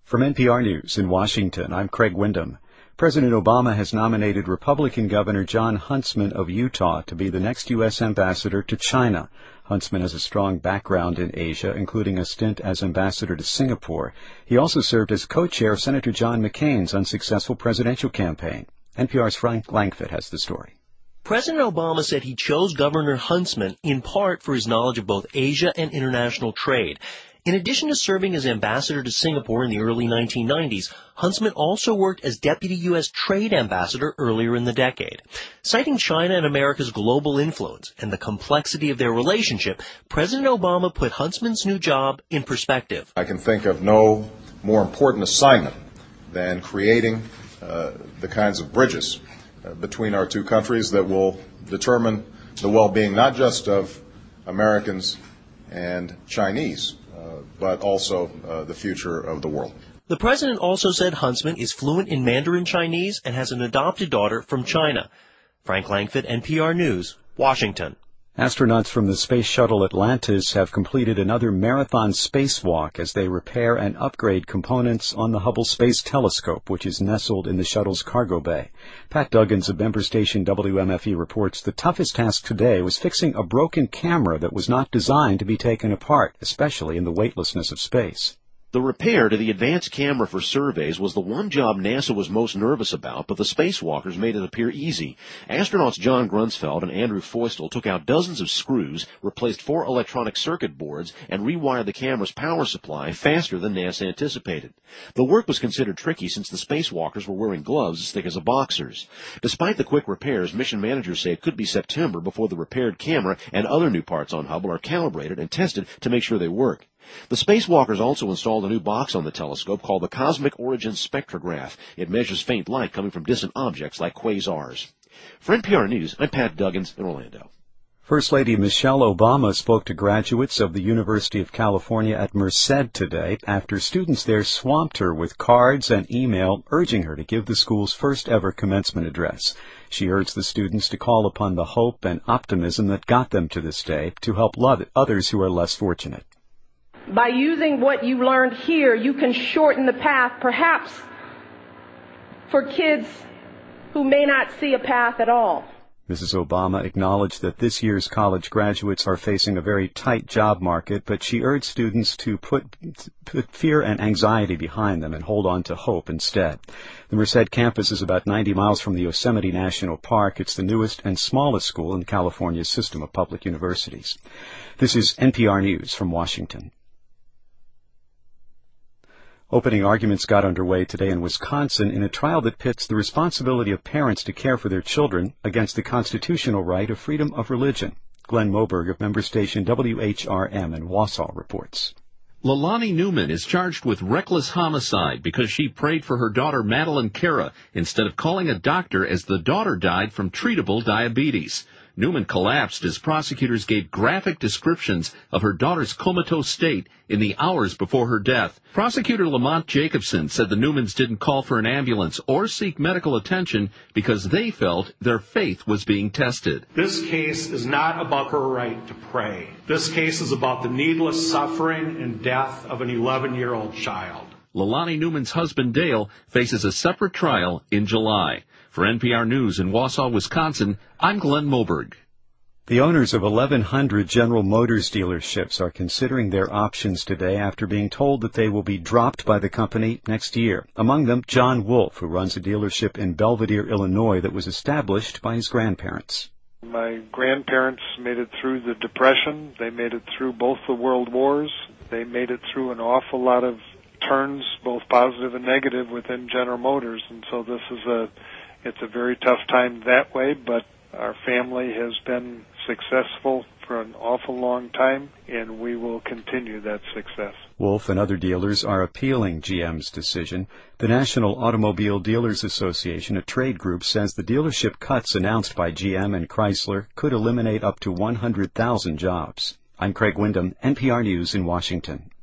From NPR News in Washington, I'm Craig Windham. President Obama has nominated Republican Governor Jon Huntsman of Utah to be the next U.S. ambassador to China. Huntsman has a strong background in Asia, including a stint as ambassador to Singapore. He also served as co-chair of Senator John McCain's unsuccessful presidential campaign. NPR's Frank Langfitt has the story. President Obama said he chose Governor Huntsman in part for his knowledge of both Asia and international trade. In addition to serving as ambassador to Singapore in the early 1990s, Huntsman also worked as deputy U.S. trade ambassador earlier in the decade. Citing China and America's global influence and the complexity of their relationship, President Obama put Huntsman's new job in perspective. I can think of no more important assignment than creating the kinds of bridges between our two countries that will determine the well-being not just of Americans and Chinese, but also the future of the world. The president also said Huntsman is fluent in Mandarin Chinese and has an adopted daughter from China. Frank Langfitt, NPR News, Washington. Astronauts from the Space Shuttle Atlantis have completed another marathon spacewalk as they repair and upgrade components on the Hubble Space Telescope, which is nestled in the shuttle's cargo bay. Pat Duggins of member station WMFE reports the toughest task today was fixing a broken camera that was not designed to be taken apart, especially in the weightlessness of space. The repair to the advanced camera for surveys was the one job NASA was most nervous about, but the spacewalkers made it appear easy. Astronauts John Grunsfeld and Andrew Feustel took out dozens of screws, replaced 4 electronic circuit boards, and rewired the camera's power supply faster than NASA anticipated. The work was considered tricky since the spacewalkers were wearing gloves as thick as a boxer's. Despite the quick repairs, mission managers say it could be September before the repaired camera and other new parts on Hubble are calibrated and tested to make sure they work. The spacewalkers also installed a new box on the telescope called the Cosmic Origins Spectrograph. It measures faint light coming from distant objects like quasars. For NPR News, I'm Pat Duggins in Orlando. First Lady Michelle Obama spoke to graduates of the University of California at Merced today after students there swamped her with cards and email urging her to give the school's first ever commencement address. She urged the students to call upon the hope and optimism that got them to this day to help others who are less fortunate. By using what you learned here, you can shorten the path, perhaps, for kids who may not see a path at all. Mrs. Obama acknowledged that this year's college graduates are facing a very tight job market, but she urged students to put fear and anxiety behind them and hold on to hope instead. The Merced campus is about 90 miles from the Yosemite National Park. It's the newest and smallest school in California's system of public universities. This is NPR News from Washington. Opening arguments got underway today in Wisconsin in a trial that pits the responsibility of parents to care for their children against the constitutional right of freedom of religion. Glenn Moberg of member station WHRM in Wausau reports. Leilani Newman is charged with reckless homicide because she prayed for her daughter Madeline Cara instead of calling a doctor as the daughter died from treatable diabetes. Newman collapsed as prosecutors gave graphic descriptions of her daughter's comatose state in the hours before her death. Prosecutor Lamont Jacobson said the Newmans didn't call for an ambulance or seek medical attention because they felt their faith was being tested. This case is not about her right to pray. This case is about the needless suffering and death of an 11-year-old child. Leilani Newman's husband Dale faces a separate trial in July. For NPR News in Wausau, Wisconsin, I'm Glenn Moberg. The owners of 1,100 General Motors dealerships are considering their options today after being told that they will be dropped by the company next year. Among them, John Wolf, who runs a dealership in Belvidere, Illinois, that was established by his grandparents. My grandparents made it through the Depression. They made it through both the World Wars. They made it through an awful lot of turns, both positive and negative, within General Motors. And so this is it's a very tough time that way, but our family has been successful for an awful long time, and we will continue that success. Wolf and other dealers are appealing GM's decision. The National Automobile Dealers Association, a trade group, says the dealership cuts announced by GM and Chrysler could eliminate up to 100,000 jobs. I'm Craig Windham, NPR News in Washington.